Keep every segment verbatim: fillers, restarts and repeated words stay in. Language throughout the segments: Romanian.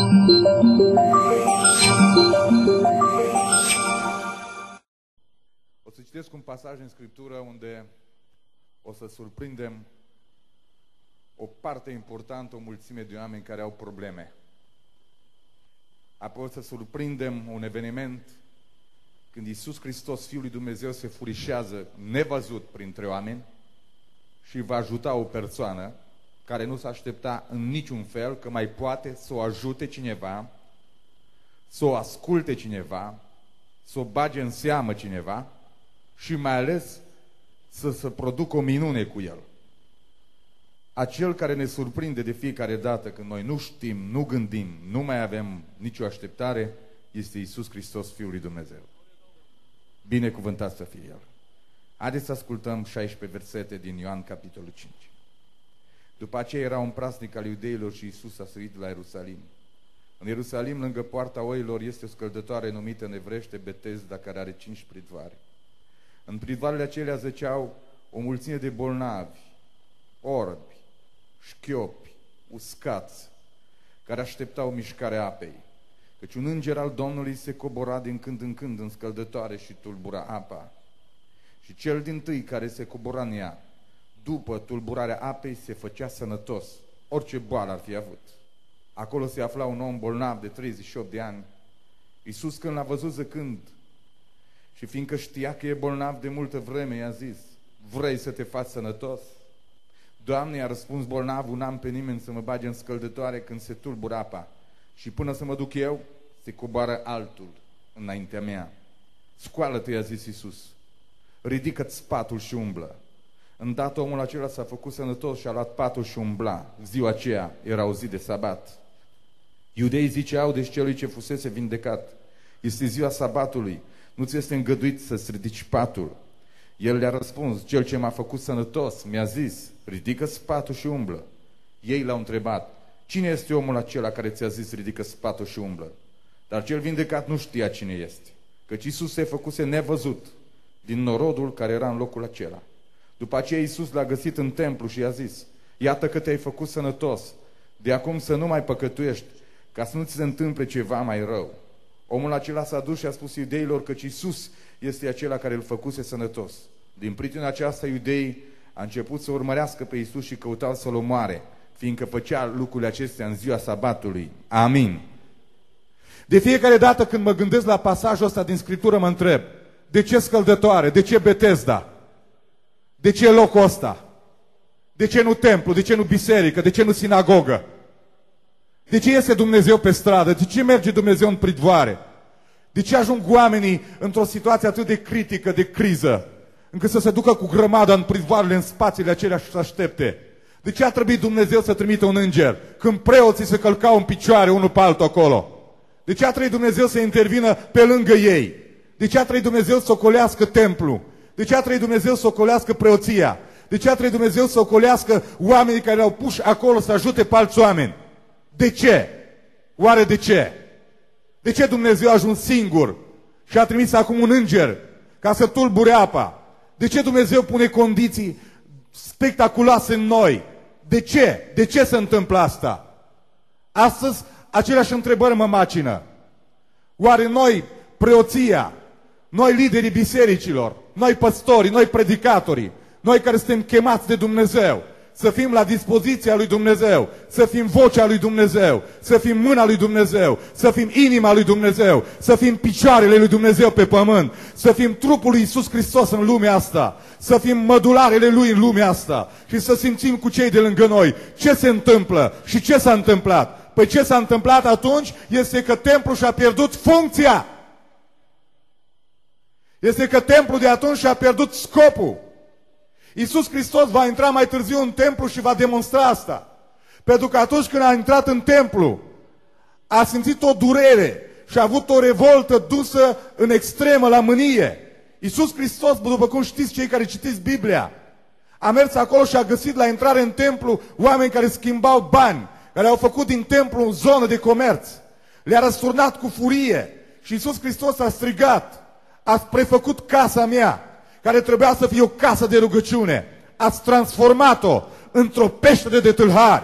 O să citesc un pasaj în Scriptură unde o să surprindem o parte importantă, o mulțime de oameni care au probleme. Apoi o să surprindem un eveniment când Iisus Hristos, Fiul lui Dumnezeu, se furișează nevăzut printre oameni și va ajuta o persoană care nu s-a aștepta în niciun fel că mai poate să o ajute cineva, să o asculte cineva, să o bage în seamă cineva și mai ales să se producă o minune cu el. Acel care ne surprinde de fiecare dată când noi nu știm, nu gândim, nu mai avem nicio așteptare, este Iisus Hristos, Fiul lui Dumnezeu. Binecuvântat să fie El. Haideți să ascultăm șaisprezece versete din Ioan, capitolul cinci. După aceea era un praznic al iudeilor și Iisus a suit la Ierusalim. În Ierusalim, lângă poarta oilor, este o scăldătoare numită în evrește Betesda, care are cinci pridvoare. În pridvoarele acelea zăceau o mulțime de bolnavi, orbi, șchiopi, uscați, care așteptau mișcarea apei. Căci un înger al Domnului se cobora din când în când în scăldătoare și tulbura apa. Și cel dintâi care se cobora în ea, după tulburarea apei, se făcea sănătos, orice boală ar fi avut. Acolo se afla un om bolnav de treizeci și opt de ani. Iisus, când l-a văzut zăcând și fiindcă știa că e bolnav de multă vreme, i-a zis: vrei să te faci sănătos? Doamne, i-a răspuns bolnavul, n-am pe nimeni să mă bage în scăldătoare când se tulbură apa. Și până să mă duc eu, se coboară altul înaintea mea. Scoală-te, i-a zis Iisus, ridică-ți spatul și umblă. Îndată omul acela s-a făcut sănătos și a luat patul și umbla. Ziua aceea era o zi de sabat. Iudeii ziceau deci celui ce fusese vindecat: este ziua sabatului, nu ți este îngăduit să-ți ridici patul. El le-a răspuns: cel ce m-a făcut sănătos mi-a zis: ridică-ți patul și umblă. Ei l-au întrebat: cine este omul acela care ți-a zis ridică spatul și umblă? Dar cel vindecat nu știa cine este, căci Iisus se făcuse nevăzut din norodul care era în locul acela. După aceea Iisus l-a găsit în templu și i-a zis: iată că te-ai făcut sănătos, de acum să nu mai păcătuiești, ca să nu ți se întâmple ceva mai rău. Omul acela s-a dus și a spus iudeilor că Iisus este acela care îl făcuse sănătos. Din pricina aceasta iudeii a început să urmărească pe Iisus și căutau să-l omoare, fiindcă făcea lucrurile acestea în ziua sabatului. Amin. De fiecare dată când mă gândesc la pasajul ăsta din Scriptură, mă întreb: de ce scăldătoare? De ce Betesda? De ce locul ăsta? De ce nu templu? De ce nu biserică? De ce nu sinagogă? De ce iese Dumnezeu pe stradă? De ce merge Dumnezeu în pridvoare? De ce ajung oamenii într-o situație atât de critică, de criză, încât să se ducă cu grămada în pridvoarele, în spațiile acelea și să aștepte? De ce a trebuit Dumnezeu să trimită un înger când preoții se călcau în picioare unul pe altul acolo? De ce a trebuit Dumnezeu să intervină pe lângă ei? De ce a trebuit Dumnezeu să ocolească templu? De ce a trebuit Dumnezeu să ocolească preoția? De ce a trebuit Dumnezeu să ocolească oamenii care au puși acolo să ajute pe alți oameni? De ce? Oare de ce? De ce Dumnezeu a ajuns singur și a trimis acum un înger ca să tulbure apa? De ce Dumnezeu pune condiții spectaculoase în noi? De ce? De ce se întâmplă asta? Astăzi aceleași întrebări mă macină. Oare noi, preoția, noi liderii bisericilor, noi păstorii, noi predicatorii, noi care suntem chemați de Dumnezeu să fim la dispoziția lui Dumnezeu, să fim vocea lui Dumnezeu, să fim mâna lui Dumnezeu, să fim inima lui Dumnezeu, să fim picioarele lui Dumnezeu pe pământ, să fim trupul lui Iisus Hristos în lumea asta, să fim mădularele lui în lumea asta și să simțim cu cei de lângă noi ce se întâmplă și ce s-a întâmplat. Păi ce s-a întâmplat atunci este că templul și-a pierdut funcția. Este că templul de atunci și-a pierdut scopul. Iisus Hristos va intra mai târziu în templu și va demonstra asta. Pentru că atunci când a intrat în templu, a simțit o durere și a avut o revoltă dusă în extremă la mânie. Iisus Hristos, după cum știți cei care citiți Biblia, a mers acolo și a găsit la intrare în templu oameni care schimbau bani, care au făcut din templu o zonă de comerț. Le-a răsturnat cu furie și Iisus Hristos a strigat: ați prefăcut casa mea, care trebuia să fie o casă de rugăciune, ați transformat-o într-o peșteră de tâlhari.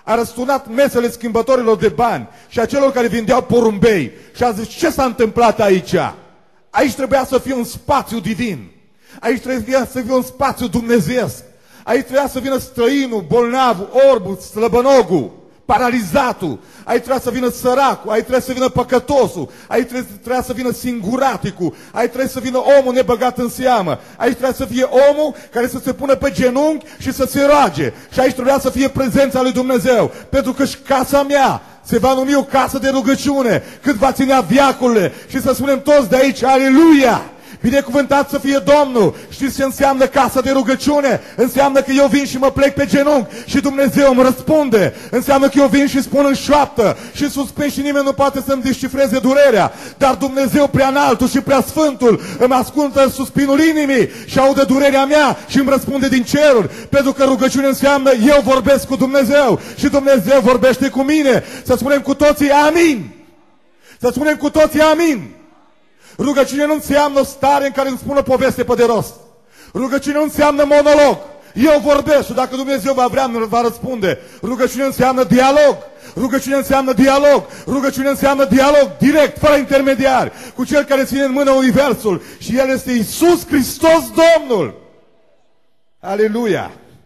a răsturnat mesele schimbătorilor de bani și a celor care vindeau porumbei și a zis: ce s-a întâmplat aici? Aici trebuia să fie un spațiu divin. Aici trebuia să fie un spațiu dumnezeiesc. Aici trebuia să vină străinul, bolnavul, orbul, slăbănogul, paralizatul. Aici trebuia să vină săracul, aici trebuia să vină păcătosul, aici trebuia să vină singuraticul, aici trebuia să vină omul nebăgat în seamă, aici trebuia să fie omul care să se pună pe genunchi și să se roage. Și aici trebuia să fie prezența lui Dumnezeu, pentru că și casa mea se va numi o casă de rugăciune, cât va ținea veacurile, și să spunem toți de aici: aleluia! Binecuvântat să fie Domnul! Știți ce înseamnă casa de rugăciune? Înseamnă că eu vin și mă plec pe genunchi și Dumnezeu îmi răspunde. Înseamnă că eu vin și spun în șoaptă și suspin și nimeni nu poate să-mi descifreze durerea. Dar Dumnezeu prea înaltul și prea sfântul îmi ascultă suspinul inimii și aude durerea mea și îmi răspunde din ceruri. Pentru că rugăciune înseamnă eu vorbesc cu Dumnezeu și Dumnezeu vorbește cu mine. Să spunem cu toții amin! Să spunem cu toții amin! Rugăciunea nu înseamnă o stare în care îmi spun o poveste pe de rost. Rugăciunea nu înseamnă monolog. Eu vorbesc și dacă Dumnezeu va vrea, îmi va răspunde. Rugăciunea înseamnă dialog. Rugăciunea înseamnă dialog. Rugăciunea înseamnă dialog direct, fără intermediari, cu Cel care ține în mână universul. Și El este Iisus Hristos Domnul. Aleluia!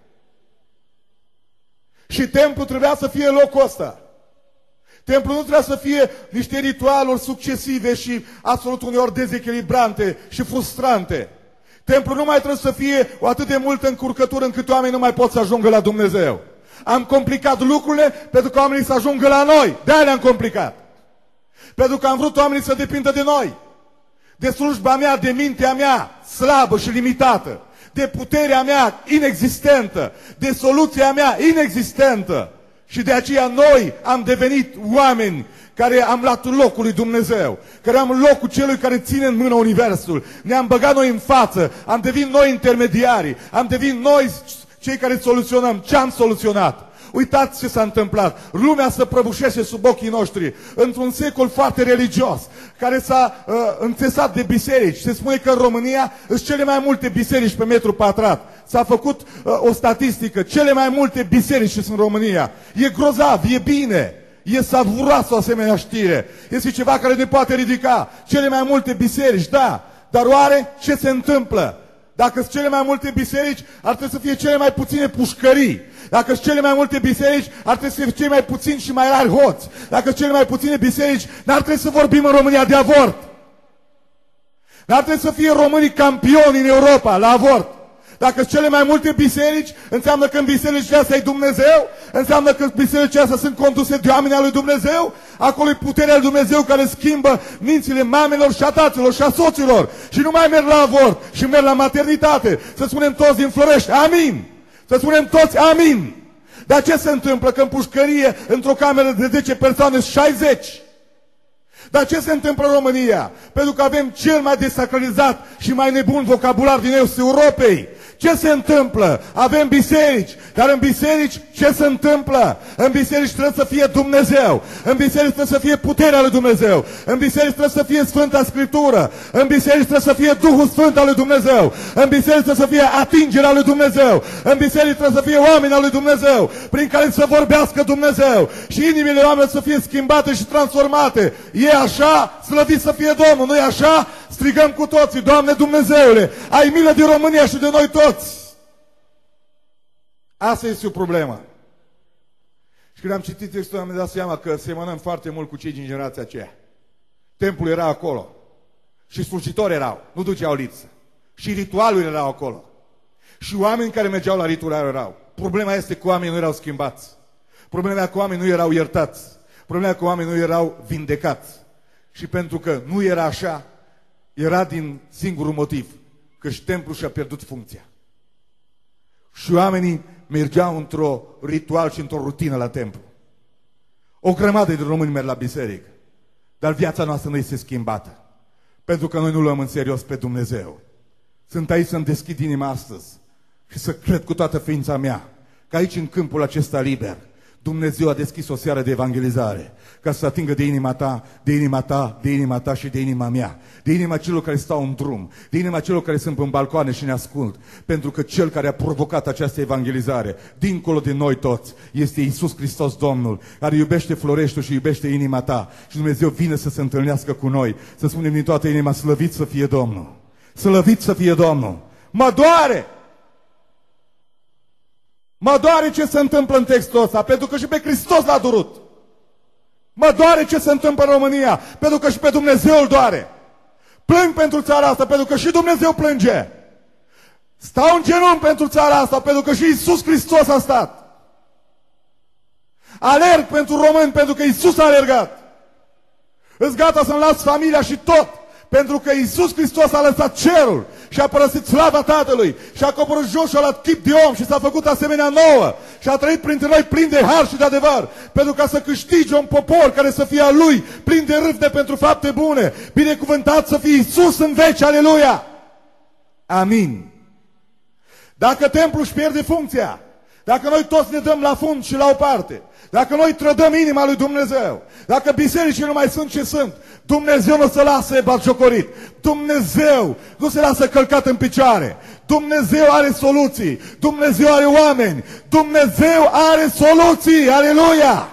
Și templul trebuia să fie locul ăsta. Templul nu trebuie să fie niște ritualuri succesive și absolut uneori dezechilibrante și frustrante. Templul nu mai trebuie să fie o atât de multă încurcătură încât oamenii nu mai pot să ajungă la Dumnezeu. Am complicat lucrurile pentru că oamenii să ajungă la noi. De-aia le-am complicat. Pentru că am vrut oamenii să depindă de noi. De slujba mea, de mintea mea slabă și limitată. De puterea mea inexistentă. De soluția mea inexistentă. Și de aceea noi am devenit oameni care am luat locul lui Dumnezeu, care am locul celui care ține în mână universul. Ne-am băgat noi în față, am devenit noi intermediari, am devenit noi cei care soluționăm. Ce am soluționat? Uitați ce s-a întâmplat. Lumea se prăbușește sub ochii noștri într-un secol foarte religios, care s-a uh, înțesat de biserici. Se spune că în România sunt cele mai multe biserici pe metru pătrat. S-a făcut uh, o statistică. Cele mai multe biserici sunt în România. E grozav, e bine. E savuroasă o asemenea știre. Este ceva care ne poate ridica. Cele mai multe biserici, da. Dar oare ce se întâmplă? Dacă sunt cele mai multe biserici, ar trebui să fie cele mai puține pușcării. Dacă sunt cele mai multe biserici, ar trebui să fie cei mai puțini și mai rari hoți. Dacă sunt cele mai puține biserici, n-ar trebui să vorbim în România de avort. N-ar trebui să fie românii campioni în Europa la avort. Dacă sunt cele mai multe biserici, înseamnă că în bisericile astea e Dumnezeu, înseamnă că în bisericile astea sunt conduse de oameni al lui Dumnezeu, acolo e puterea lui Dumnezeu care schimbă mințile mamelor și a taților și a soților. Și nu mai merg la avort, și merg la maternitate. Să spunem toți din Florești, amin! Să spunem toți, amin! Dar ce se întâmplă? Că în pușcărie, într-o cameră de zece persoane, șaizeci. Dar ce se întâmplă în România? Pentru că avem cel mai desacralizat și mai nebun vocabular din estul Europei. Ce se întâmplă? Avem biserici, dar în biserici ce se întâmplă? În biserici trebuie să fie Dumnezeu, în biserici trebuie să fie puterea lui Dumnezeu, în biserici trebuie să fie Sfânta Scriptură, în biserici trebuie să fie Duhul Sfânt al lui Dumnezeu, în biserici trebuie să fie atingerea lui Dumnezeu, în biserici trebuie să fie oameni al lui Dumnezeu, prin care să vorbească Dumnezeu și inimile oamenilor să fie schimbate și transformate. E așa? Slăvit să fie Domnul, nu e așa? Strigăm cu toții, Doamne Dumnezeule, ai milă de România și de noi toți. Asta este o problemă. Și când am citit textul, am dat seama că semănăm foarte mult cu cei din generația aceea. Templul era acolo. Și slujitori erau, nu duceau lipsă. Și ritualurile erau acolo. Și oameni care mergeau la ritualuri erau. Problema este că oamenii nu erau schimbați. Problema este că oamenii nu erau iertați. Problema este că oamenii nu erau vindecați. Și pentru că nu era așa, era din singurul motiv, că și templul și-a pierdut funcția. Și oamenii mergeau într-o ritual și într-o rutină la templu. O grămadă de români merg la biserică, dar viața noastră nu este schimbată, pentru că noi nu luăm în serios pe Dumnezeu. Sunt aici să-mi deschid inima astăzi și să cred cu toată ființa mea că aici, în câmpul acesta liber, Dumnezeu a deschis o seară de evangelizare ca să atingă de inima ta, de inima ta, de inima ta și de inima mea, de inima celor care stau în drum, de inima celor care sunt în balcoane și ne ascult, pentru că Cel care a provocat această evangelizare, dincolo de noi toți, este Iisus Hristos Domnul, care iubește Floreștiul și iubește inima ta. Și Dumnezeu vine să se întâlnească cu noi, să spunem din toată inima, slăvit să fie Domnul, slăvit să fie Domnul. Mă doare! Mă doare ce se întâmplă în textul ăsta, pentru că și pe Hristos l-a durut. Mă doare ce se întâmplă în România, pentru că și pe Dumnezeu îl doare. Plâng pentru țara asta, pentru că și Dumnezeu plânge. Stau în genunchi pentru țara asta, pentru că și Iisus Hristos a stat. Alerg pentru români, pentru că Iisus a alergat. Îți gata să-mi las familia și tot, pentru că Iisus Hristos a lăsat cerul și a părăsit slava Tatălui și a coborât jos și a luat chip de om și s-a făcut asemenea nouă și a trăit printre noi plin de har și de adevăr, pentru ca să câștige un popor care să fie al Lui, plin de râvne pentru fapte bune. Binecuvântat să fie Iisus în veci, aleluia! Amin. Dacă templul își pierde funcția, dacă noi toți ne dăm la fund și la o parte, dacă noi trădăm inima lui Dumnezeu, dacă bisericile nu mai sunt ce sunt, Dumnezeu nu se lasă batjocorit. Dumnezeu nu se lasă călcat în picioare. Dumnezeu are soluții. Dumnezeu are oameni. Dumnezeu are soluții. Aleluia!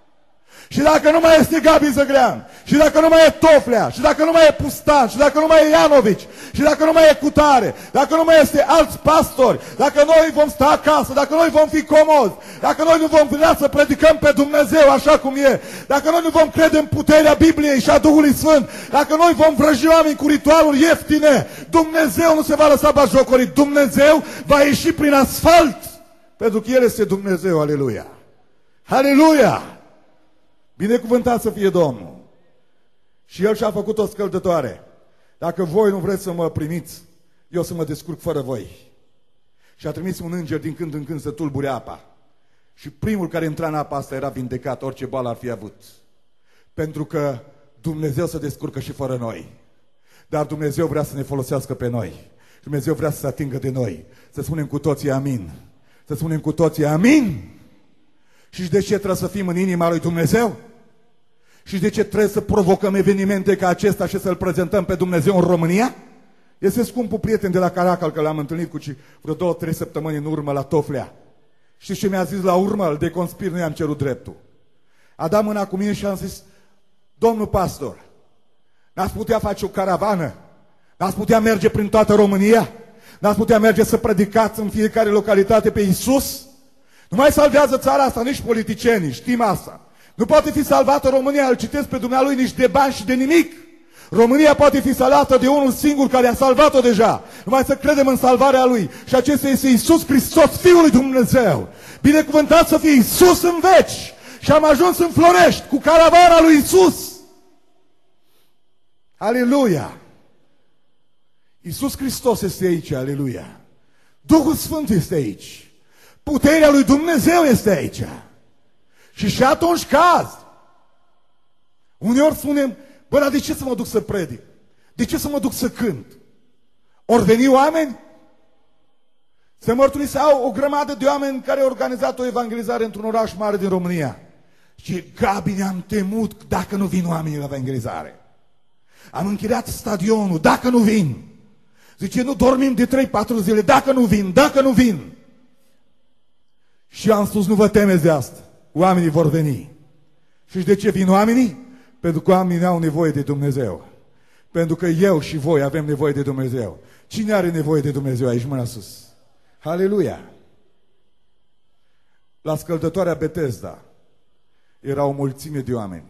Și dacă nu mai este Gabi Zăgrean, și dacă nu mai e Toflea, și dacă nu mai e Pustan, și dacă nu mai e Ianovici, și dacă nu mai e Cutare, dacă nu mai este alți pastori, dacă noi vom sta acasă, dacă noi vom fi comozi, dacă noi nu vom vrea să predicăm pe Dumnezeu așa cum e, dacă noi nu vom crede în puterea Bibliei și a Duhului Sfânt, dacă noi vom vrăji oameni cu ritualuri ieftine, Dumnezeu nu se va lăsa batjocorit. Dumnezeu va ieși prin asfalt, pentru că El este Dumnezeu. Aleluia! Aleluia! Binecuvântat să fie Domnul. Și El și-a făcut o scăldătoare. Dacă voi nu vreți să mă primiți, eu să mă descurc fără voi. Și a trimis un înger din când în când să tulbure apa. Și primul care intra în apa asta era vindecat, orice boală ar fi avut. Pentru că Dumnezeu se descurcă și fără noi. Dar Dumnezeu vrea să ne folosească pe noi. Dumnezeu vrea să se atingă de noi. Să spunem cu toții amin. Să spunem cu toții amin. Și de ce trebuie să fim în inima lui Dumnezeu? Și de ce trebuie să provocăm evenimente ca acesta și să-L prezentăm pe Dumnezeu în România? Este scumpul prieten de la Caracal, că l-am întâlnit cu vreo două, trei săptămâni în urmă la Toflea. Știți ce mi-a zis la urmă? Îl deconspir, nu i-am cerut dreptul. A dat mâna cu mine și am zis, domnul pastor, n-ați putea face o caravană? N-ați putea merge prin toată România? N-ați putea merge să predicați în fiecare localitate pe Iisus? Nu mai salvează țara asta nici politicienii, știm asta. Nu poate fi salvată România, îl citesc pe dumnealui, nici de bani și de nimic. România poate fi salvată de unul singur care a salvat-o deja. Numai să credem în salvarea Lui. Și acesta este Iisus Hristos, Fiul lui Dumnezeu. Binecuvântat să fie Iisus în veci. Și am ajuns în Florești cu caravana lui Iisus. Aleluia! Iisus Hristos este aici, aleluia! Duhul Sfânt este aici. Puterea lui Dumnezeu este aici. Și și atunci caz. Uneori spunem, bă, dar de ce să mă duc să predic? De ce să mă duc să cânt? Ori veni oameni? Se mărturiseau o grămadă de oameni care au organizat o evangelizare într-un oraș mare din România. Și Gabi, ne-am temut dacă nu vin oamenii la evangelizare. Am închiriat stadionul, dacă nu vin. Zice, nu dormim de trei patru zile, dacă nu vin, dacă nu vin. Și am spus, nu vă temeți de asta. Oamenii vor veni. Și de ce vin oamenii? Pentru că oamenii au nevoie de Dumnezeu. Pentru că eu și voi avem nevoie de Dumnezeu. Cine are nevoie de Dumnezeu aici? Mâna sus. Haleluia! La scăldătoarea Betesda era o mulțime de oameni.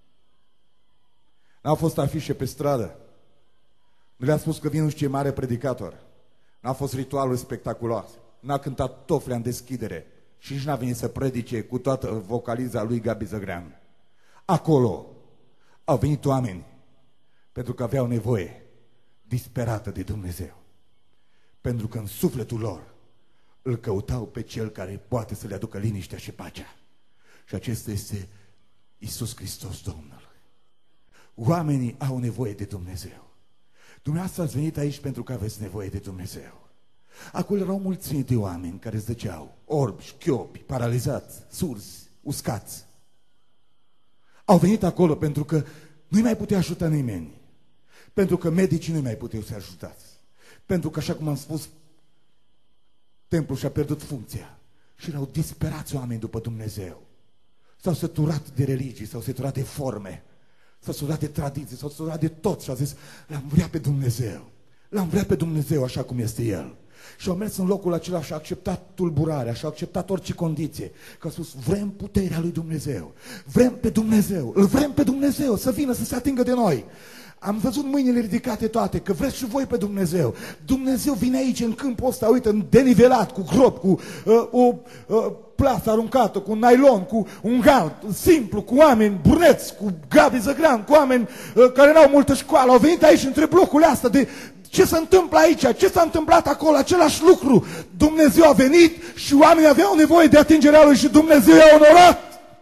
N-au fost afișe pe stradă. Nu le-a spus că vine nu știu ce mare predicator. N-a fost ritualuri spectaculoase. N-a cântat Toflea în deschidere. Și nici n-a venit să predice cu toată vocaliza lui Gabi Zăgrean. Acolo au venit oameni pentru că aveau nevoie disperată de Dumnezeu. Pentru că în sufletul lor îl căutau pe Cel care poate să le aducă liniștea și pacea. Și acesta este Iisus Hristos Domnul. Oamenii au nevoie de Dumnezeu. Dumneavoastră ați venit aici pentru că aveți nevoie de Dumnezeu. Acolo erau mulțimi de oameni care zăceau, orbi, șchiopi, paralizați, surzi. uscați. Au venit acolo pentru că nu-i mai putea ajuta nimeni. Pentru că medicii nu-i mai puteau să ajutați. Pentru că, așa cum am spus, templul și-a pierdut funcția. Și erau disperați oameni după Dumnezeu. S-au săturat de religii, s-au săturat de forme, s-au săturat de tradiții, s-au săturat de tot și au zis, l-am vrea pe Dumnezeu. L-am vrea pe Dumnezeu așa cum este El. Și au mers în locul acela și au acceptat tulburarea și au acceptat orice condiție. Că au spus, vrem puterea lui Dumnezeu. Vrem pe Dumnezeu. Îl vrem pe Dumnezeu să vină să se atingă de noi. Am văzut mâinile ridicate toate, că vreți și voi pe Dumnezeu. Dumnezeu vine aici în câmpul ăsta, uite, denivelat, cu grop, cu uh, o uh, plasă aruncată, cu un nylon, cu un gant simplu, cu oameni bruneți, cu Gabi Zăgrean, cu oameni uh, care n-au multă școală. Au venit aici între blocurile astea de ce se întâmplă aici, ce s-a întâmplat acolo, același lucru. Dumnezeu a venit și oamenii aveau nevoie de atingerea Lui și Dumnezeu i-a onorat.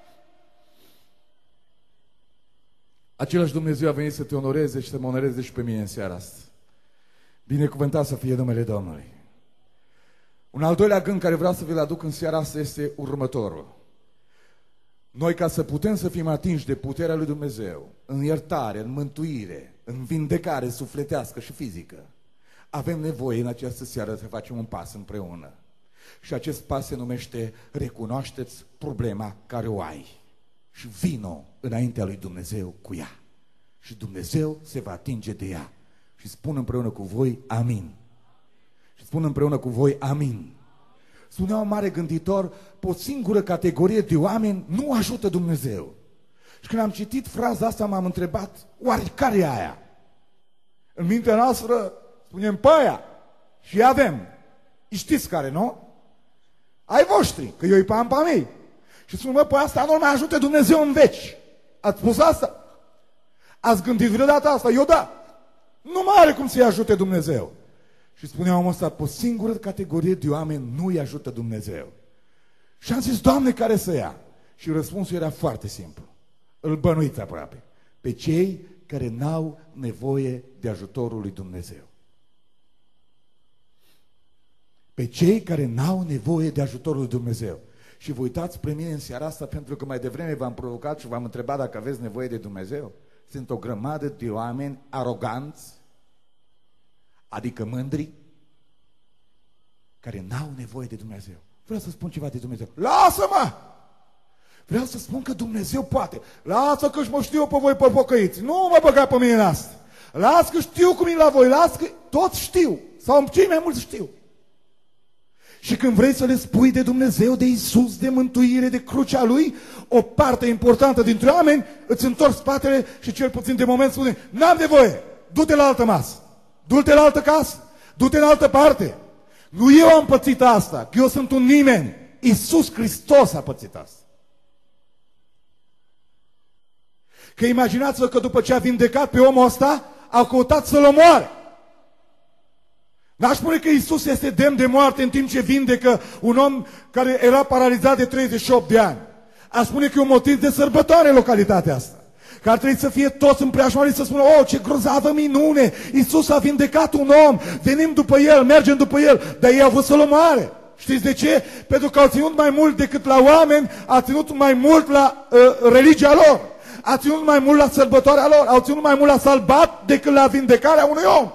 Același Dumnezeu a venit să te onoreze și să mă onoreze și pe mine în seara asta. Binecuvântat să fie numele Domnului. Un al doilea gând care vreau să vi-l aduc în seara asta este următorul. Noi, ca să putem să fim atinși de puterea lui Dumnezeu, în iertare, în mântuire, în vindecare sufletească și fizică, avem nevoie în această seară să facem un pas împreună. Și acest pas se numește recunoaște-ți problema care o ai și vino înaintea lui Dumnezeu cu ea. Și Dumnezeu se va atinge de ea. Și spun împreună cu voi, amin. Și spun împreună cu voi, amin. Spunea un mare gânditor, pe o singură categorie de oameni nu ajută Dumnezeu. Și când am citit fraza asta m-am întrebat, oare care e aia? În mintea noastră spunem pe aia și avem. Știți care, nu? Ai voștri, că eu îi am pe a mei. Și spun, mă, pe asta nu mai ajută Dumnezeu în veci. Ați spus asta? Ați gândit vreodată asta? Eu da. Nu mai are cum să-i ajute Dumnezeu. Și spunea omul ăsta, pe o singură categorie de oameni nu îi ajută Dumnezeu. Și am zis, Doamne, care să ia? Și răspunsul era foarte simplu. Îl bănuiți aproape. Pe cei care n-au nevoie de ajutorul lui Dumnezeu. Pe cei care n-au nevoie de ajutorul lui Dumnezeu. Și vă uitați spre mine în seara asta pentru că mai devreme v-am provocat și v-am întrebat dacă aveți nevoie de Dumnezeu. Sunt o grămadă de oameni aroganți, adică mândri, care n-au nevoie de Dumnezeu. Vreau să spun ceva de Dumnezeu. Lasă-mă! Vreau să spun că Dumnezeu poate. Lasă că-și mă știu pe voi pe pocăiți. Nu mă băga pe mine în asta. Lasă că știu cum e la voi. Lasă că toți știu. Sau cei mai mulți știu. Și când vrei să le spui de Dumnezeu, de Iisus, de mântuire, de crucea Lui, o parte importantă dintre oameni îți întorci spatele și cel puțin de moment spune, n-am nevoie, du-te la altă masă, du-te la altă casă, du-te în altă parte. Nu eu am pățit asta, că eu sunt un nimeni. Iisus Hristos a pățit asta. Că imaginați-vă că după ce a vindecat pe omul ăsta, au căutat să-l omoare. N-aș spune că Iisus este demn de moarte în timp ce vindecă un om care era paralizat de treizeci și opt de ani. Aș spune că e un motiv de sărbătoare în localitatea asta. Că ar trebui să fie toți în preajmărit să spună, oh, ce grozavă minune! Iisus a vindecat un om, venim după el, mergem după el, dar ei au vrut să-l omoare. Știți de ce? Pentru că au ținut mai mult decât la oameni, au ținut mai mult la uh, religia lor, au ținut mai mult la sărbătoarea lor, au ținut mai mult la salbat decât la vindecarea unui om.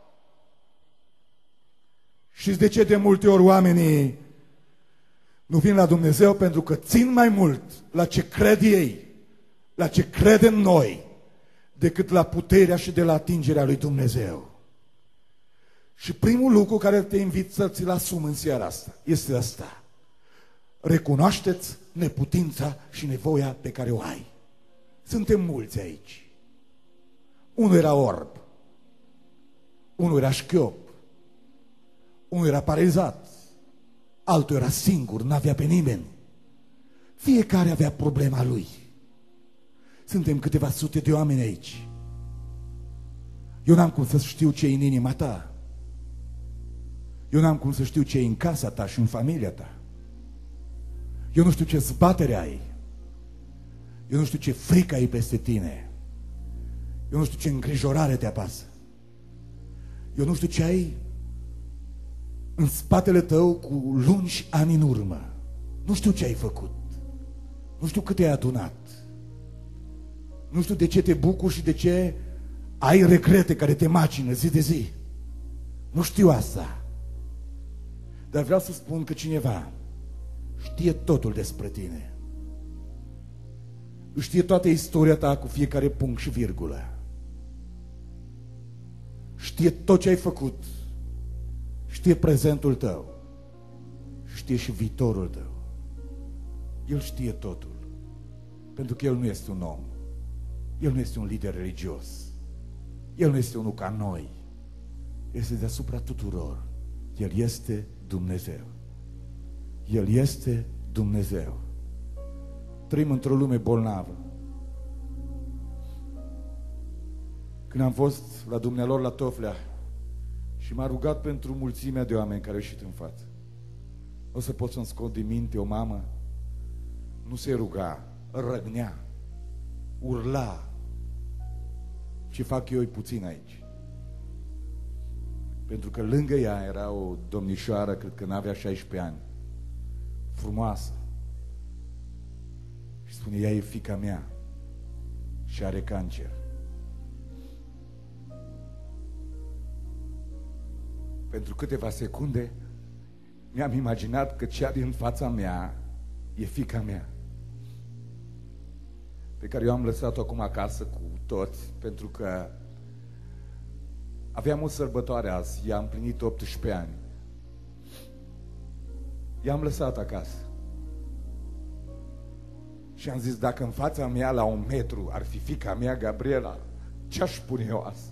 Știți de ce de multe ori oamenii nu vin la Dumnezeu? Pentru că țin mai mult la ce cred ei, la ce cred în noi, decât la puterea și de la atingerea lui Dumnezeu. Și primul lucru care te invit să ți-l asumi în seara asta este asta. Recunoaște-ți neputința și nevoia pe care o ai. Suntem mulți aici. Unul era orb, unul era șchiop, unul era paralizat, altul era singur, n-avea pe nimeni. Fiecare avea problema lui. Suntem câteva sute de oameni aici. Eu n-am cum să știu ce e în inima ta. Eu n-am cum să știu ce e în casa ta și în familia ta. Eu nu știu ce zbatere ai. Eu nu știu ce frică ai peste tine. Eu nu știu ce îngrijorare te apasă. Eu nu știu ce ai în spatele tău cu lungi ani în urmă. Nu știu ce ai făcut. Nu știu cât ai adunat. Nu știu de ce te bucuri și de ce ai regrete care te macină zi de zi. Nu știu asta. Dar vreau să spun că cineva știe totul despre tine. Știe toată istoria ta cu fiecare punct și virgulă. Știe tot ce ai făcut. Știe prezentul tău. Știe și viitorul tău. El știe totul. Pentru că El nu este un om. El nu este un lider religios. El nu este unul ca noi. Este deasupra tuturor. El este Dumnezeu. El este Dumnezeu. Trăim într-o lume bolnavă. Când am fost la dumnealor la Toflea și m-a rugat pentru mulțimea de oameni care au ieșit în față, o să pot să-mi scot din minte o mamă, nu se ruga, răgnea, urla. Ce fac eu e puțin aici. Pentru că lângă ea era o domnișoară, cred că n-avea șaisprezece ani, frumoasă. Și spune, ea e fiica mea și are cancer. Pentru câteva secunde mi-am imaginat că cea din fața mea e fiica mea, pe care eu am lăsat-o acum acasă cu toți, pentru că aveam o sărbătoare azi, ea a împlinit optsprezece ani. I-am lăsat acasă. Și am zis, dacă în fața mea la un metru ar fi fiica mea, Gabriela, ce-aș pune eu azi?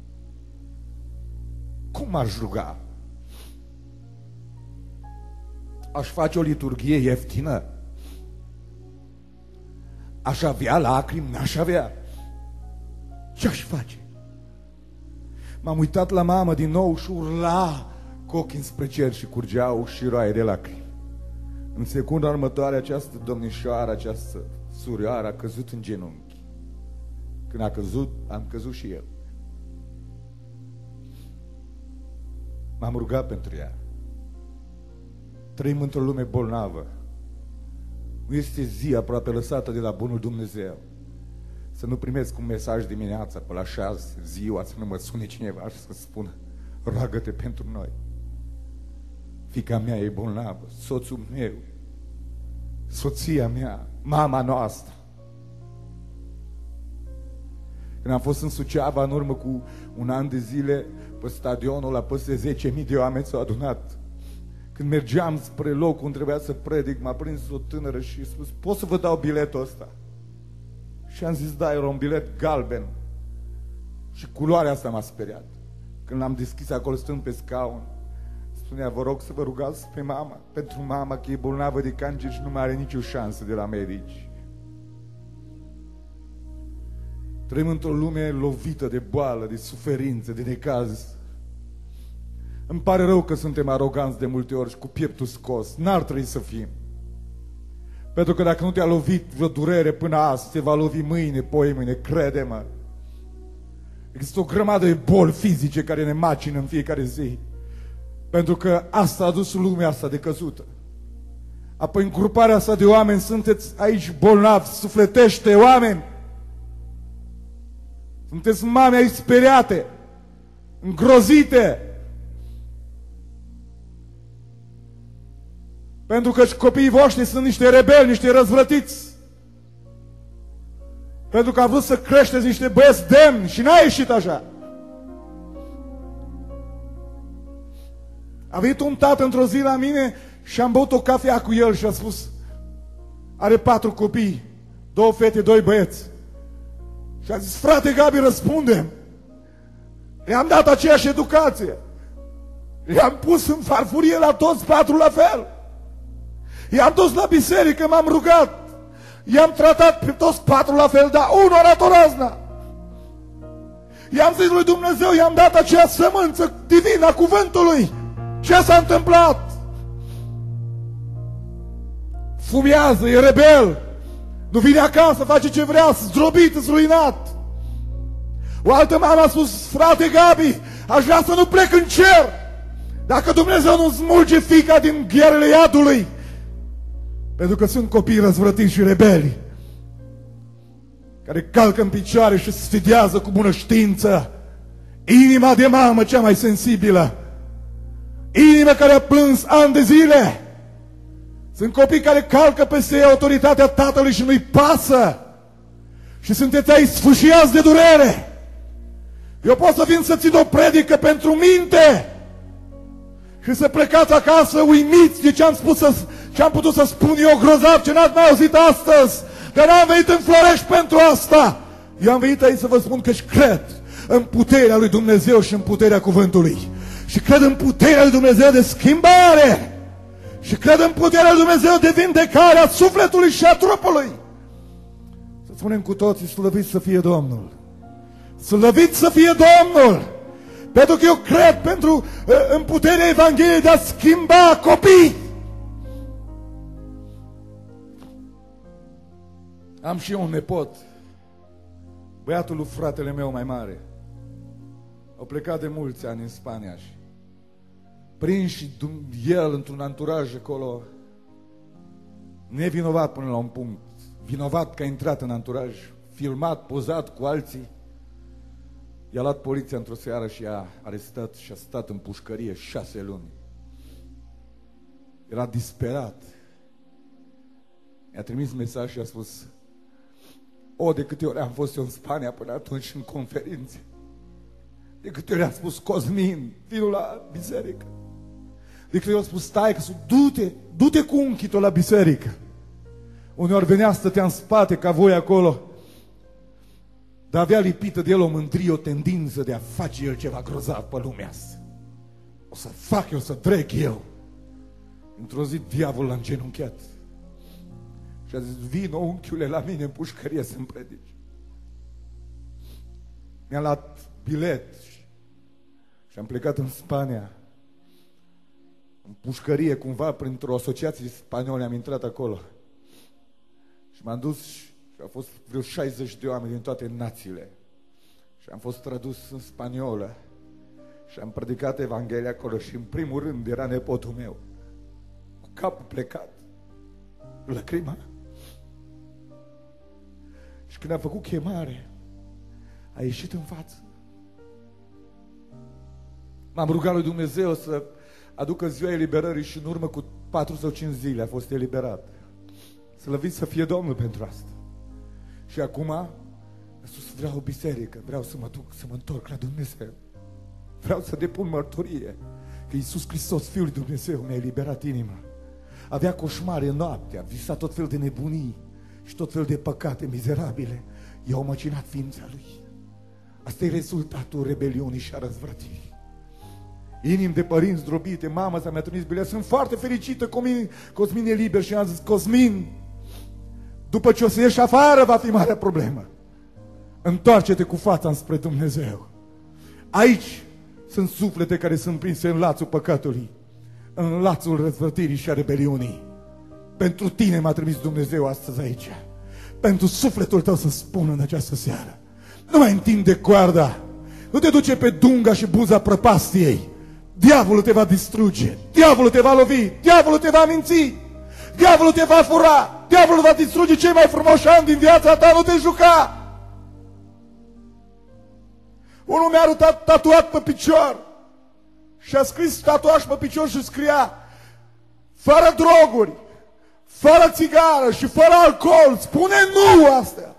Cum m-aș ruga? Aș face o liturghie ieftină? Aș avea lacrimi? N-aș avea. Ce-aș face? M-am uitat la mamă din nou și urla cu ochii înspre cer și curgeau șiroaie de lacrimi. În secunda următoare, această domnișoară, această surioară a căzut în genunchi. Când a căzut, am căzut și eu. M-am rugat pentru ea. Trăim într-o lume bolnavă. Nu este zi aproape lăsată de la bunul Dumnezeu să nu primesc un mesaj dimineața pe la șase ziua, să nu mă sune cineva și să spună, roagă-te pentru noi. Fiica mea e bolnavă, soțul meu, soția mea, mama noastră. Când am fost în Suceava în urmă cu un an de zile, pe stadionul la peste zece mii de oameni s-au adunat. Când mergeam spre locul unde trebuia să predic, m-a prins o tânără și a spus, pot să vă dau biletul ăsta? Și am zis, da, era un bilet galben. Și culoarea asta m-a speriat. Când l-am deschis acolo, stând pe scaun, spunea, vă rog să vă rugați pe mama, pentru mama, că e bolnavă de cancer și nu mai are nicio șansă de la medici. Trăim într-o lume lovită de boală, de suferință, de necaz. Îmi pare rău că suntem aroganți de multe ori și cu pieptul scos. N-ar trebui să fim. Pentru că dacă nu te-a lovit vreo durere până azi, te va lovi mâine, poi mâine, crede-mă. Există o grămadă de boli fizice care ne macină în fiecare zi. Pentru că asta a dus lumea asta de căzută. Apoi în gruparea asta de oameni sunteți aici bolnavi, sufletește, oameni. Sunteți mame aici speriate, îngrozite. Pentru că copiii voștri sunt niște rebeli, niște răzvrătiți. Pentru că a vrut să creșteți niște băieți demni și n-a ieșit așa. A venit un tată într-o zi la mine și am băut o cafea cu el și a spus, are patru copii, două fete, doi băieți. Și a zis, frate Gabi, răspundem. I-am dat aceeași educație. I-am pus în farfurie la toți patru la fel. I-am dus la biserică, m-am rugat. I-am tratat pe toți patru la fel, dar unul a dat o razna. I-am zis lui Dumnezeu, i-am dat aceea sămânță divină a cuvântului. Ce s-a întâmplat? Fumează, e rebel. Nu vine acasă, face ce vrea, zdrobit, zruinat. O altă mamă a spus, frate Gabi, aș vrea să nu plec în cer dacă Dumnezeu nu smulge fiica din ghearele iadului. Pentru că sunt copii răzvrătiți și rebeli, care calcă în picioare și sfidează cu bună știință inima de mamă cea mai sensibilă, inima care a plâns ani de zile. Sunt copii care calcă peste ei autoritatea tatălui și nu-i pasă. Și sunteți aici sfâșiați de durere. Eu pot să vin să țin o predică pentru minte și să plecați acasă uimiți de ce am, spus să, ce am putut să spun eu grozav, ce n-ați mai auzit astăzi. Dar n-am venit în Florești pentru asta. Eu am venit aici să vă spun că și cred în puterea lui Dumnezeu și în puterea cuvântului. Și cred în puterea lui Dumnezeu de schimbare. Și cred în puterea lui Dumnezeu de vindecare a sufletului și a trupului. Să spunem cu toții, slăvit să fie Domnul. Slăvit să fie Domnul. Pentru că eu cred pentru, în puterea Evangheliei de a schimba copii. Am și eu un nepot, băiatul lui fratele meu mai mare. Au plecat de mulți ani în Spania și prins și el într-un anturaj acolo, nevinovat până la un punct, vinovat că a intrat în anturaj, filmat, pozat cu alții. I-a luat poliția într-o seară și i-a arestat și a stat în pușcărie șase luni. Era disperat. Mi-a trimis mesaj și a spus: o, de câte ori am fost eu în Spania până atunci în conferințe, de câte ori a spus Cosmin, vino la biserică, de câte ori a spus stai, că du-te, du-te cu unchiul tău la biserică. Uneori venea, stătea în spate ca voi acolo, dar avea lipită de el o mândrie, o tendință de a face el ceva grozav pe lumea asta. O să fac eu, o să trec eu. Într-o zi diavolul l-a îngenunchiat și a zis: vino, unchiule, la mine în pușcărie să-mi predici. Mi-a luat bilet și am plecat în Spania. În pușcărie, cumva, printr-o asociație spaniolă am intrat acolo. Și m-am dus și au fost vreo șaizeci de oameni din toate națiile. Și am fost tradus în spaniolă. Și am predicat Evanghelia acolo și în primul rând era nepotul meu, cu capul plecat, lăcrima. Și când a făcut chemare, a ieșit în față. M-am rugat lui Dumnezeu să aducă ziua eliberării și în urmă cu patru sau cinci zile a fost eliberat. Slăvit să fie Domnul pentru asta. Și acum a spus: vreau o biserică, vreau să mă duc, să mă întorc la Dumnezeu. Vreau să depun mărturie că Iisus Hristos, Fiul lui Dumnezeu, mi-a eliberat inima. Avea coșmare noaptea, visa tot fel de nebunii și tot fel de păcate mizerabile. I-au măcinat ființa lui. Asta e rezultatul rebeliunii și a răzvrătirii. Inimi de părinți drobite, mama sa mi-a trimis bilet. Sunt foarte fericită, Cosmin e liber. Și am zis: Cosmin, după ce o să ieși afară, va fi mare problemă. Întoarce-te cu fața înspre Dumnezeu. Aici sunt suflete care sunt prinse în lațul păcatului, în lațul răzvrătirii și a rebeliunii. Pentru tine m-a trimis Dumnezeu astăzi aici, pentru sufletul tău să spună în această seară: nu mai întinde coarda, nu te duce pe dunga și buza prăpastiei. Diavolul te va distruge, diavolul te va lovi, diavolul te va minți, diavolul te va fura, diavolul va distruge cei mai frumoși ani din viața ta. Nu te juca. Unul mi-a arătat tatuat pe picior și a scris tatuaj pe picior și scria: fără droguri, fără țigară și fără alcool. Spune nu astea,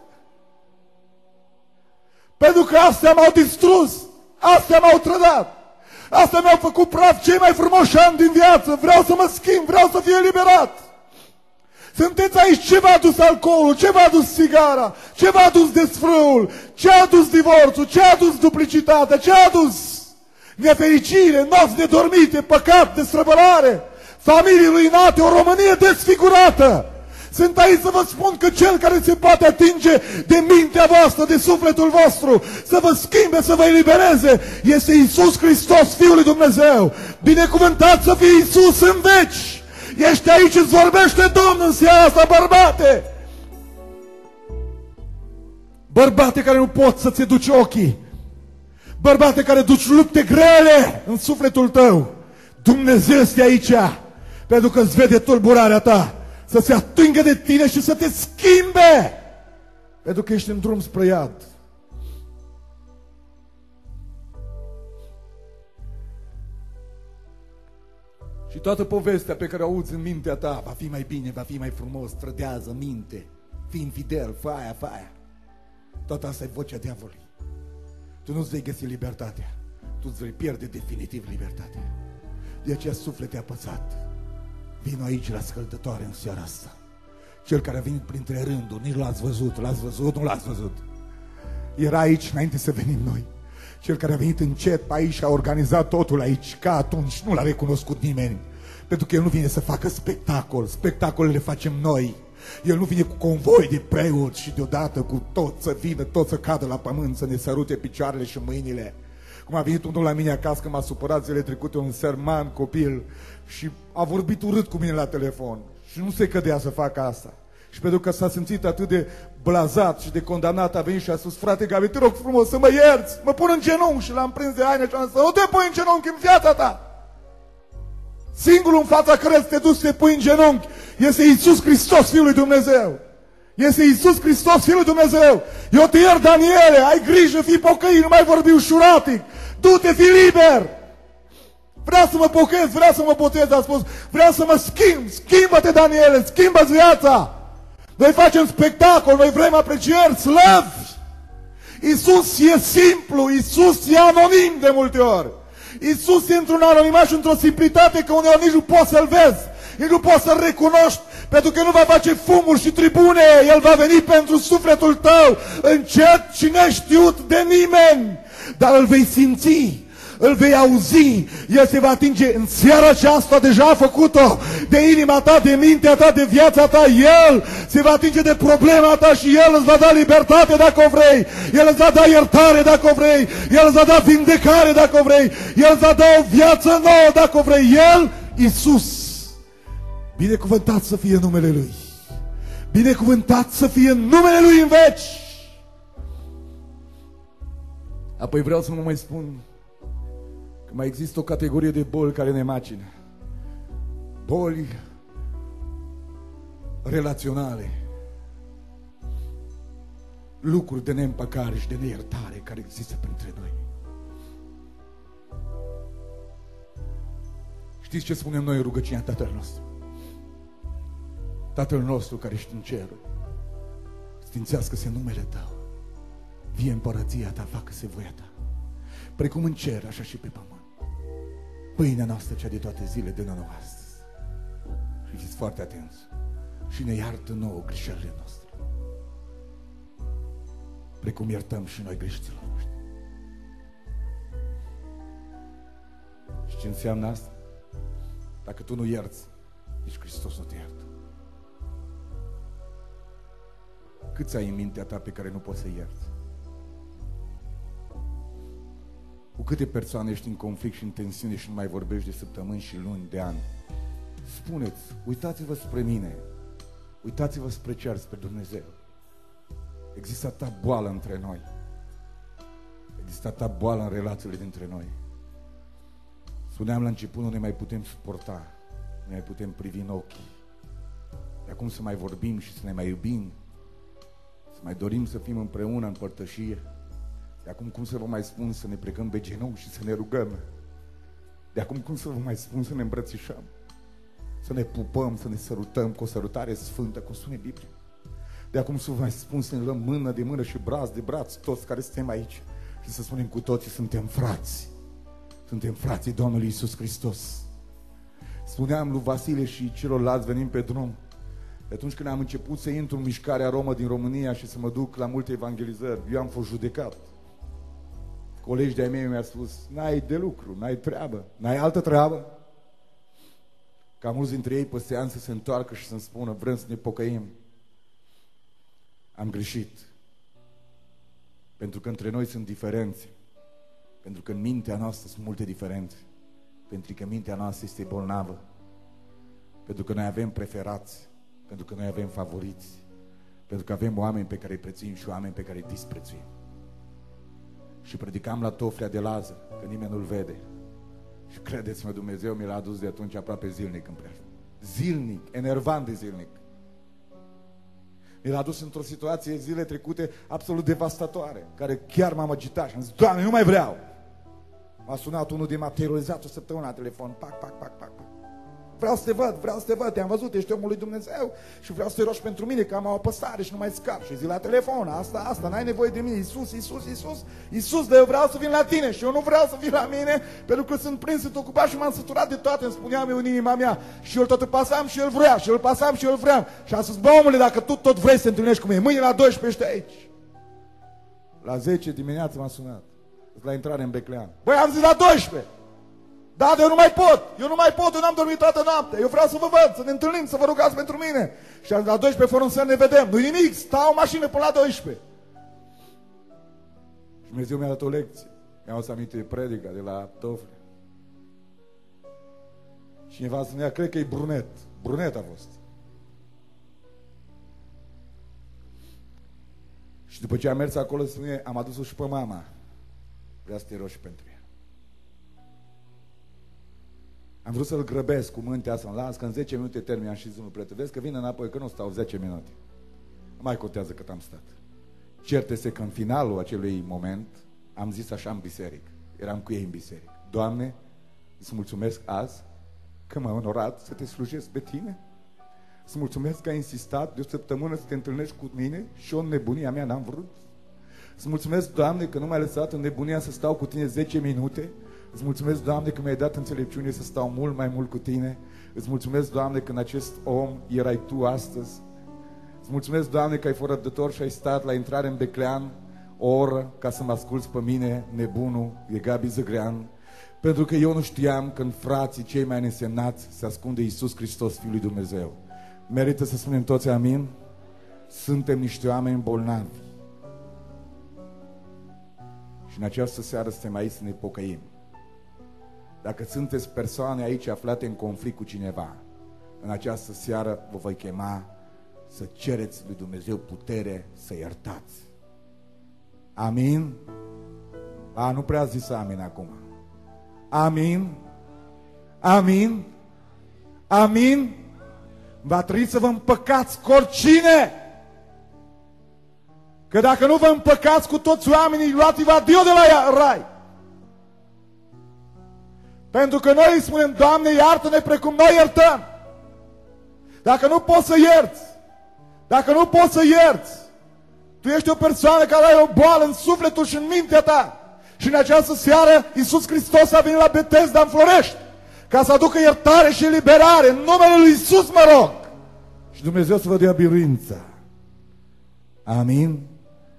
pentru că astea m-au distrus, astea m-au trădat, astea mi-au făcut praf cei mai frumoși ani din viață. Vreau să mă schimb, vreau să fiu eliberat. Sunteți aici, ce v-a adus alcoolul, ce v-a adus țigara, ce v-a adus desfrâul, ce a adus divorțul, ce a adus duplicitatea, ce a adus nefericire, nopți nedormite, păcat, destrăbălare, familii ruinate, o Românie desfigurată. Sunt aici să vă spun că cel care se poate atinge de mintea voastră, de sufletul vostru, să vă schimbe, să vă elibereze, este Iisus Hristos, Fiul lui Dumnezeu. Binecuvântat să fie Iisus în veci. Ești aici, îți vorbește Domnul în seara asta, bărbate. Bărbate care nu poți să-ți duci ochii. Bărbate care duci lupte grele în sufletul tău. Dumnezeu este aici, pentru că îți vede tulburarea ta. să se atingă de tine și să te schimbe. Pentru că ești în drum spre iad. Și toată povestea pe care o auzi în mintea ta, va fi mai bine, va fi mai frumos, trădează minte, fii infidel, fă aia, fă aia. Toată asta e vocea diavolului. Tu nu-ți vei găsi libertatea, tu îți vei pierde definitiv libertatea. De aceea suflete apăsat, vino aici la scăldătoare în seara asta. Cel care a venit printre rânduri, nici l-ați văzut, l-ați văzut, nu l-ați văzut. Era aici înainte să venim noi. Cel care a venit încet pe aici și a organizat totul aici, ca atunci, nu l-a recunoscut nimeni. Pentru că El nu vine să facă spectacol, spectacolele facem noi. El nu vine cu convoi de preoți și deodată cu tot să vină, tot să cadă la pământ, să ne sărute picioarele și mâinile. Cum a venit unul la mine acasă, că m-a supărat zilele trecute, un sărman copil, și a vorbit urât cu mine la telefon. Și nu se cădea să facă asta. Și pentru că s-a simțit atât de blazat și de condamnat, a venit și a spus: frate Gabi, te rog frumos să mă ierți, mă pun în genunchi. Și l-am prins de haine și am zis: nu te pui în genunchi în viața ta. Singurul în fața căruia să te duci să te pui în genunchi este Iisus Hristos, Fiul lui Dumnezeu. Este Iisus Hristos, Fiul lui Dumnezeu. Eu te iert, Daniele, ai grijă, fii pocăit, nu mai vorbi ușuratic. Du-te, fii liber. Vreau să mă pochez, vreau să mă botez, a spus. Vreau să mă schimb, schimbă-te, Daniele, schimbă-ți viața. Noi facem spectacol, noi vrem aprecieri, slăvi. Iisus e simplu, Iisus e anonim de multe ori. Iisus e într-un anonimat și într-o simplitate că uneori nici nu poți să-L vezi, nici nu poți să-L recunoști, pentru că nu va face fumuri și tribune. El va veni pentru sufletul tău, încet și neștiut de nimeni, dar îl vei simți, îl vei auzi. El se va atinge în seara aceasta, deja a făcut-o, de inima ta, de mintea ta, de viața ta. El se va atinge de problema ta și El îți va da libertate dacă o vrei. El îți va da iertare dacă o vrei. El îți va da vindecare dacă o vrei. El îți va da o viață nouă dacă o vrei. El, Iisus, binecuvântat să fie numele Lui. Binecuvântat să fie numele Lui în veci. Apoi vreau să nu mai spun că mai există o categorie de boli care ne macină. Boli relaționale. Lucruri de neîmpăcare și de neiertare care există printre noi. Știți ce spunem noi în rugăciunea Tatăl nostru? Tatăl nostru care ești în ceruri, sfințească-se numele Tău, vie împărăția Ta, facă-se voia Ta, precum în cer, așa și pe pământ. Pâinea noastră, cea de toate zile, dă-ne nouă astăzi. Și fiți foarte atenți și ne iartă nouă greșelile noastre, precum iertăm și noi greșiților noștri. Și ce înseamnă asta? Dacă tu nu ierți, nici Hristos nu te iartă. Câți ai în mintea ta pe care nu poți să ierți? Cu câte persoane ești în conflict și în tensiune și nu mai vorbești de săptămâni și luni, de ani? Spuneți, uitați-vă spre mine, uitați-vă spre cer, spre Dumnezeu. Există atâta boală între noi, există atâta boală în relațiile dintre noi. Spuneam la început, nu ne mai putem suporta, nu ne mai putem privi în ochii. De acum să mai vorbim și să ne mai iubim, să mai dorim să fim împreună în părtășie. De acum cum să vă mai spun să ne plecăm pe genunchi și să ne rugăm? De acum cum să vă mai spun să ne îmbrățișăm, să ne pupăm, să ne sărutăm cu o sărutare sfântă, cum spune Biblia? De acum să vă mai spun să ne luăm mână de mână și braț de braț, toți care suntem aici, și să spunem cu toții, suntem frați. Suntem frații Domnului Iisus Hristos. Spuneam lui Vasile și celorlalți venim pe drum, atunci când am început să intru în mișcarea Romă din România și să mă duc la multe evangelizări, eu am fost judecat. Colegi de-ai mei mi-au spus, n-ai de lucru, n-ai treabă, n-ai altă treabă? Ca mulți dintre ei peste ani să se întoarcă și să-mi spună, vrem să ne pocăim. Am greșit. Pentru că între noi sunt diferențe. Pentru că în mintea noastră sunt multe diferențe. Pentru că mintea noastră este bolnavă. Pentru că noi avem preferați. Pentru că noi avem favoriți. Pentru că avem oameni pe care îi prețuim și oameni pe care îi disprețuim. Și predicam la Toflea de Lazar, că nimeni nu-l vede. Și credeți-mă, Dumnezeu mi l-a adus de atunci aproape zilnic în preajmă. Zilnic, enervant de zilnic. Mi-l-a dus într-o situație zile trecute absolut devastatoare, care chiar m-am agitat și am zis, Doamne, nu mai vreau. M-a sunat unul de materializat o săptămână la telefon, pac, pac, pac, pac, pac. Vreau să te văd, vreau să te văd, te-am văzut, ești omul lui Dumnezeu și vreau să te rogi pentru mine că am o apăsare și nu mai scap. Și zi la telefon, asta, asta, n-ai nevoie de mine, Iisus, Iisus, Iisus, Iisus, dar eu vreau să vin la tine și eu nu vreau să vin la mine pentru că sunt prins, sunt ocupat și m-am săturat de toate, îmi spuneam eu în inima mea și eu tot îl pasam și el vrea, și eu îl pasam și eu îl vreau. Și am spus, bă omule, dacă tu tot vrei să te întâlnești cu mine, mâine la douăsprezece ești aici. La zece dimineața m-a sunat, la intrare în Beclean. Băi, am zis la douăsprezece. Da, dar eu nu mai pot, eu nu mai pot, eu n-am dormit toată noaptea, eu vreau să vă văd, să ne întâlnim, să vă rugați pentru mine. Și la douăsprezece fără să ne vedem, nu-i nimic, stau în mașină până la douăsprezece. Și Dumnezeu mi-a dat o lecție, mi-a adus aminte de predica de la Tofle. Cineva spunea, cred că e Brunet, Brunet a fost. Și după ce am mers acolo, spune, am adus-o și pe mama, vrea să te rogi pentru ea. Am vrut să-l grăbesc cu mântea asta, las că în zece minute termin, am și zis, nu pretăvesc că vin înapoi, că nu stau zece minute. Nu mai contează cât am stat. Certe-se că în finalul acelui moment am zis așa în biserică, eram cu ei în biserică, Doamne, îți mulțumesc azi că m-a onorat să te slujesc pe tine, îți mulțumesc că ai insistat de o săptămână să te întâlnești cu mine și eu în nebunia mea n-am vrut. Îți mulțumesc, Doamne, că nu m-ai lăsat în nebunia să stau cu tine zece minute. Îți mulțumesc, Doamne, că mi-ai dat înțelepciune să stau mult mai mult cu tine. Îți mulțumesc, Doamne, că în acest om erai tu astăzi. Îți mulțumesc, Doamne, că ai fost răbdător și ai stat la intrare în Beclean o oră ca să mă asculți pe mine, nebunul, de Gabi Zăgrean, pentru că eu nu știam că în frații cei mai nesemnați se ascunde Iisus Hristos, Fiul lui Dumnezeu. Merită să spunem toți amin? Suntem niște oameni bolnavi. Și în această seară suntem aici să ne pocăim. Dacă sunteți persoane aici aflate în conflict cu cineva, în această seară vă voi chema să cereți lui Dumnezeu putere să iertați. Amin? A, nu prea zis amin acum. Amin? Amin? Amin? Va trebui să vă împăcați cu oricine. Că dacă nu vă împăcați cu toți oamenii, luați-vă adio de la rai. Pentru că noi îi spunem, Doamne, iartă-ne precum noi iertăm. Dacă nu poți să ierți, dacă nu poți să ierți, tu ești o persoană care are o boală în sufletul și în mintea ta. Și în această seară, Iisus Hristos a venit la Betesda în Florești, ca să aducă iertare și eliberare. În numele lui Iisus mă rog. Și Dumnezeu să vă dea biruința. Amin?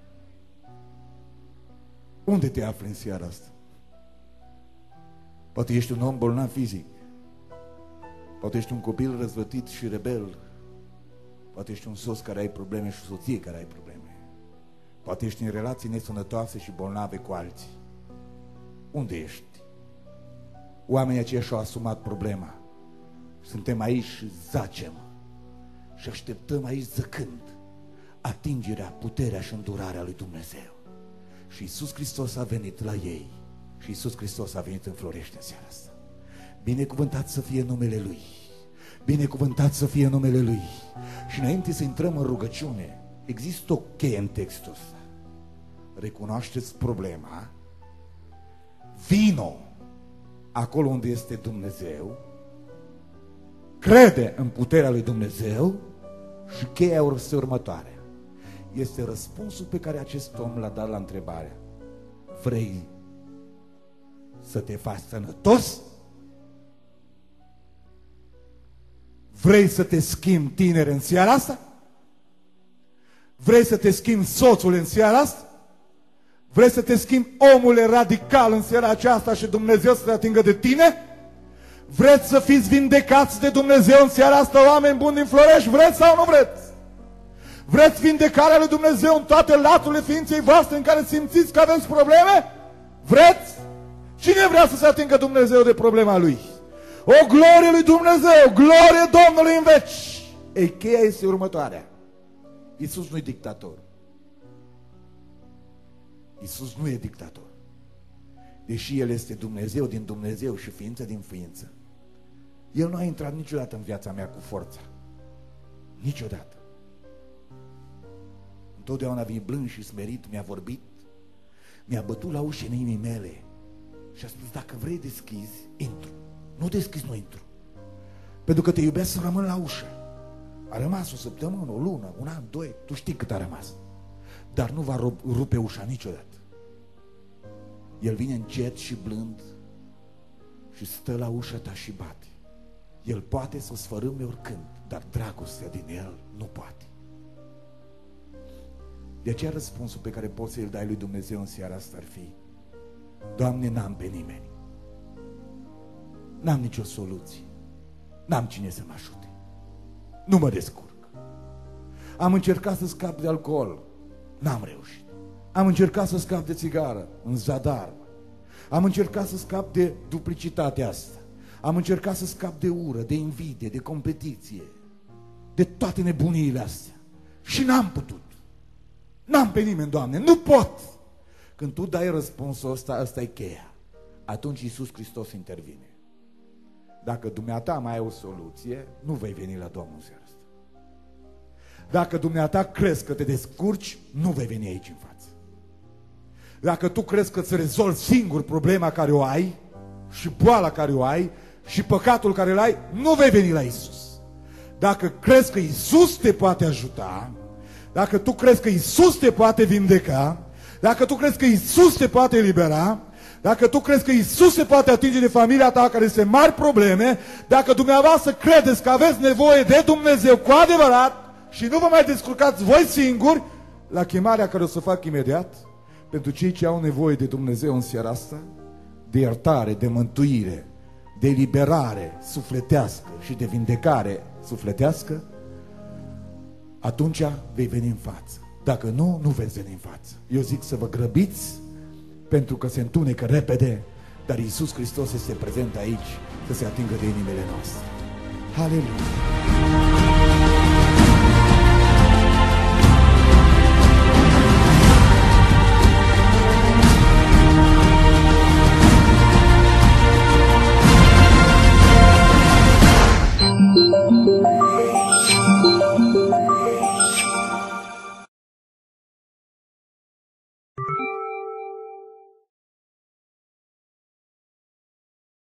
Unde te afli în seara asta? Poate ești un om bolnav fizic. Poate ești un copil răzvătit și rebel. Poate ești un soț care ai probleme și o soție care ai probleme. Poate ești în relații nesănătoase și bolnave cu alții. Unde ești? Oamenii aceia și-au asumat problema. Suntem aici și zacem. Și așteptăm aici zăcând atingerea, puterea și îndurarea lui Dumnezeu. Și Iisus Hristos a venit la ei. Și Iisus Hristos a venit în Florești în seara asta. Binecuvântat să fie numele Lui. Binecuvântat să fie numele Lui. Și înainte să intrăm în rugăciune, există o cheie în textul ăsta. Recunoașteți problema, vino acolo unde este Dumnezeu, crede în puterea lui Dumnezeu și cheia este următoare. Este răspunsul pe care acest om l-a dat la întrebare. Vrei să te faci sănătos? Vrei să te schimbi tineri în seara asta? Vrei să te schimbi soțul în seara asta? Vrei să te schimbi omul radical în seara aceasta și Dumnezeu să te atingă de tine? Vreți să fiți vindecați de Dumnezeu în seara asta, oameni buni din Florești? Vreți sau nu vreți? Vreți vindecarea lui Dumnezeu în toate laturile ființei voastre în care simțiți că aveți probleme? Vreți? Cine vrea să se atingă Dumnezeu de problema lui? O glorie lui Dumnezeu, glorie Domnului în veci. Ei, cheia este următoarea. Iisus nu e dictator. Iisus nu e dictator. Deși El este Dumnezeu din Dumnezeu și ființă din ființă, El nu a intrat niciodată în viața mea cu forța. Niciodată. întotdeauna a venit blând și smerit, mi-a vorbit, mi-a bătut la ușa inimii mele și a spus, dacă vrei deschizi, intru. Nu deschizi, nu intru. Pentru că te iubesc să rămân la ușă. A rămas o săptămână, o lună, un an, doi, tu știi cât a rămas. Dar nu va rupe ușa niciodată. El vine încet și blând și stă la ușa ta și bate. El poate să o sfărâme oricând, dar dragostea din el nu poate. De aceea răspunsul pe care poți să-l dai lui Dumnezeu în seara asta ar fi: Doamne, n-am pe nimeni, n-am nicio soluție, n-am cine să mă ajute, nu mă descurc. Am încercat să scap de alcool, n-am reușit. Am încercat să scap de țigară, în zadar. Am încercat să scap de duplicitatea asta. Am încercat să scap de ură, de invidie, de competiție, de toate nebuniile astea. Și n-am putut. N-am pe nimeni, Doamne, nu pot. Când tu dai răspunsul ăsta, ăsta e cheia. Atunci Iisus Hristos intervine. Dacă dumneata mai ai o soluție, nu vei veni la Domnul în seara asta. Dacă dumneata crezi că te descurci, nu vei veni aici în față. Dacă tu crezi că îți rezolvi singur problema care o ai și boala care o ai și păcatul care îl ai, nu vei veni la Iisus. Dacă crezi că Iisus te poate ajuta, dacă tu crezi că Iisus te poate vindeca, dacă tu crezi că Iisus te poate elibera, dacă tu crezi că Iisus se poate atinge de familia ta care este mari probleme, dacă dumneavoastră credeți că aveți nevoie de Dumnezeu cu adevărat și nu vă mai descurcați voi singuri, la chemarea care o să fac imediat, pentru cei ce au nevoie de Dumnezeu în seara asta, de iertare, de mântuire, de eliberare sufletească și de vindecare sufletească, atunci vei veni în față. Dacă nu, nu veți veni în față. Eu zic să vă grăbiți, pentru că se întunecă repede, dar Iisus Hristos este prezent aici să se atingă de inimile noastre. Haleluia!